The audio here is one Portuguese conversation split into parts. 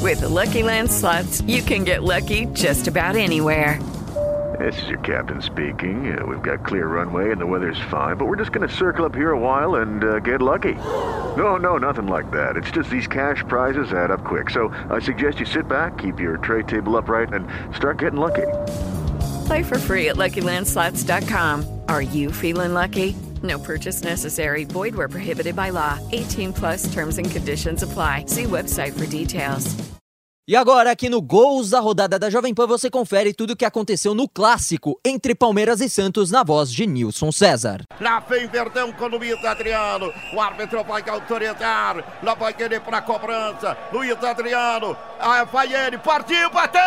With the Lucky Land Slots, you can get lucky just about anywhere. This is your captain speaking. We've got clear runway and the weather's fine, but we're just going to circle up here a while and get lucky. No, nothing like that. It's just these cash prizes add up quick. So I suggest you sit back, keep your tray table upright, and start getting lucky. Play for free at LuckyLandSlots.com. Are you feeling lucky? No purchase necessary. Void where prohibited by law. 18 plus terms and conditions apply. See website for details. E agora, aqui no Gols da Rodada da Jovem Pan, você confere tudo o que aconteceu no clássico entre Palmeiras e Santos, na voz de Nilson César. Lá vem Verdão com Luiz Adriano. O árbitro vai autorizar. Lá vai querer para a cobrança. Luiz Adriano. Vai ele. Partiu, bateu!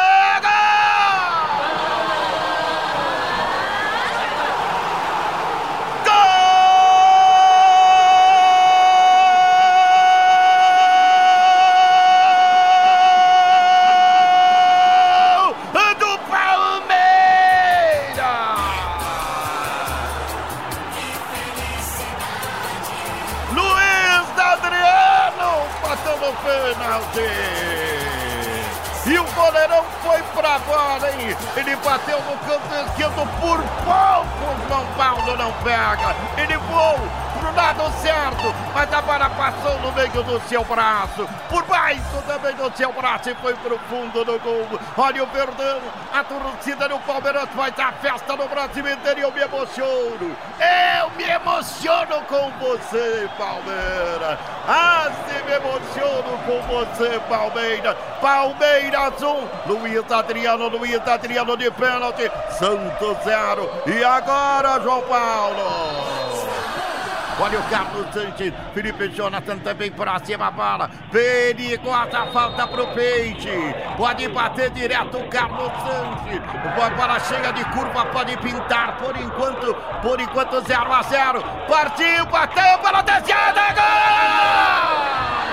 E o goleirão foi pra bola, hein? Ele bateu no canto esquerdo, por pouco o João Paulo não pega. Ele voou pro lado certo, mas a bola passou no meio do seu braço, por baixo também do seu braço e foi pro fundo do gol. Olha o Verdão, a torcida do Palmeiras vai dar festa no Brasil inteiro e eu me emociono. Eu me emociono com você, Palmeiras. Se me emociono com você, Palmeiras. Palmeiras 1, Luiz Adriano de pênalti, Santos 0. E agora, João Paulo. Olha o Carlos Sanches, Felipe Jonathan também pra cima a bola. Perigosa falta pro Peixe. Pode bater direto o Carlos Sanches. A bola cheia de curva, pode pintar por enquanto 0-0. Partiu, bateu, bola desviada, gol!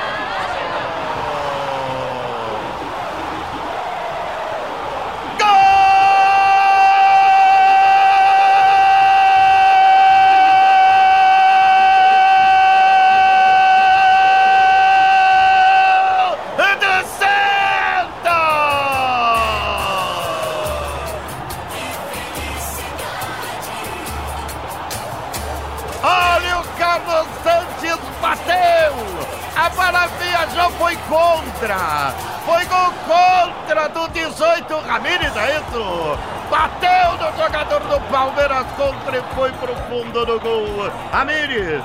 A bola viajou, foi contra. Foi gol contra do 18, Ramírez, é isso? Bateu no jogador do Palmeiras contra e foi pro fundo do gol. Ramírez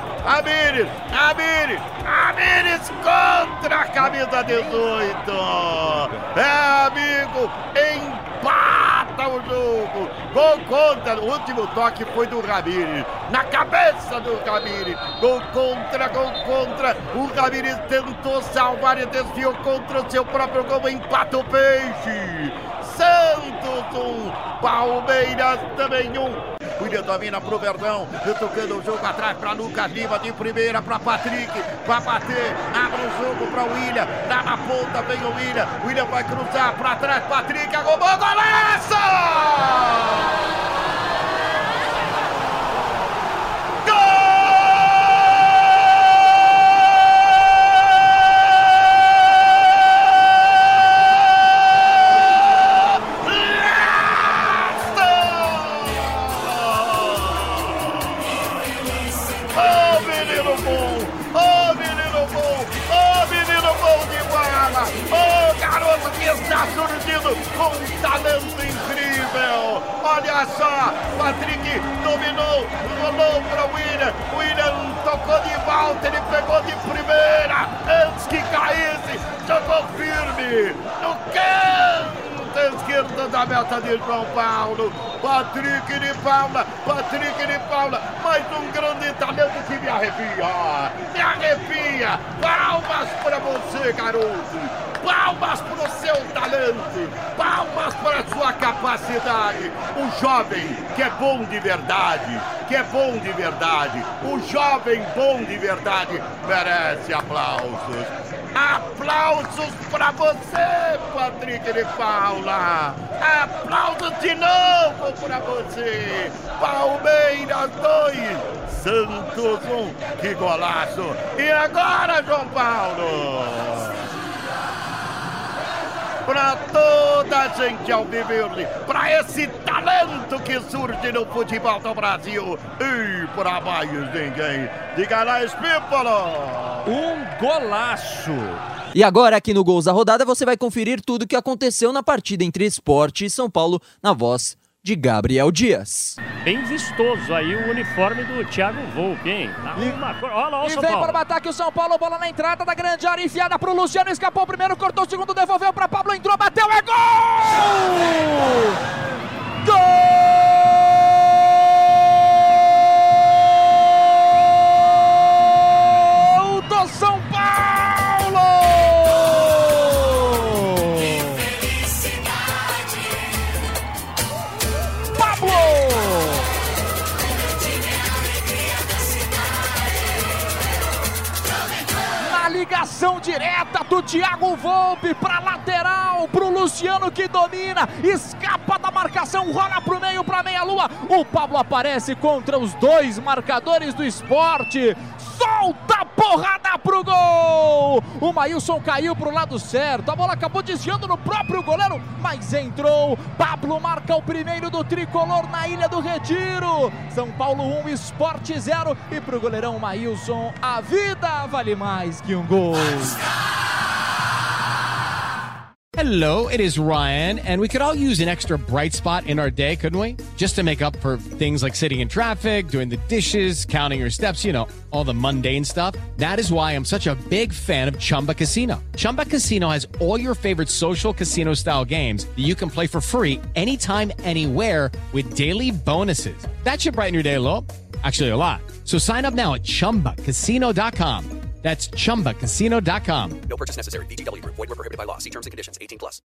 contra a camisa 18. É, amigo, empata o jogo. Gol contra, o último toque foi do Ramírez, na cabeça do Ramírez. Gol contra. O Ramírez tentou salvar e desviou contra o seu próprio gol. Empata o Peixe. Santos 1, Palmeiras também 1. William domina pro Verdão, tocando o jogo atrás para Lucas Lima, de primeira para Patrick, vai bater, abre o jogo para o William, lá na ponta vem o William vai cruzar para trás, Patrick, arrumou, golaço! Está surgindo com um talento incrível. Olha só, Patrick dominou, rolou para o William tocou de volta, ele pegou de primeira, antes que caísse, jogou firme no canto esquerdo da meta de João Paulo. Patrick de Paula, mais um grande talento que me arrepia. Palmas para você, garoto. Palmas para o seu talento, palmas para a sua capacidade. O jovem que é bom de verdade, o jovem bom de verdade merece aplausos. Aplausos para você, Patrick de Paula. Aplausos de novo para você. Palmeiras 2, Santos 1. Que golaço. E agora, João Paulo? para toda a gente ao viver, para esse talento que surge no futebol do Brasil e para mais ninguém. Diga lá, Espípolo! Um golaço! E agora aqui no Gols da Rodada você vai conferir tudo o que aconteceu na partida entre Sport e São Paulo na voz de Gabriel Dias. Bem vistoso aí o uniforme do Thiago Volpe, hein? Olha lá o São Paulo. E vem para o ataque o São Paulo, bola na entrada da grande área, enfiada pro Luciano, escapou o primeiro, cortou o segundo, devolveu para Pablo, entrou, bateu, é gol! Gol do São Paulo! Na ligação direta do Thiago Volpe para lateral, pro Luciano que domina, escapa da marcação, rola pro meio, pra meia-lua. O Pablo aparece contra os dois marcadores do Sport. Solta a porrada pro gol! O Maílson caiu pro lado certo, a bola acabou desviando no próprio goleiro, mas entrou. Pablo marca o primeiro do tricolor na Ilha do Retiro. São Paulo 1, Sport 0. E pro goleirão Maílson, a vida vale mais que um gol. Hello, it is Ryan, and we could all use an extra bright spot in our day, couldn't we? Just to make up for things like sitting in traffic, doing the dishes, counting your steps, you know, all the mundane stuff. That is why I'm such a big fan of Chumba Casino. Chumba Casino has all your favorite social casino-style games that you can play for free anytime, anywhere with daily bonuses. That should brighten your day a little. Actually, a lot. So sign up now at ChumbaCasino.com. That's ChumbaCasino.com. No purchase necessary. VGW Group. Void where prohibited by law. See terms and conditions. 18+.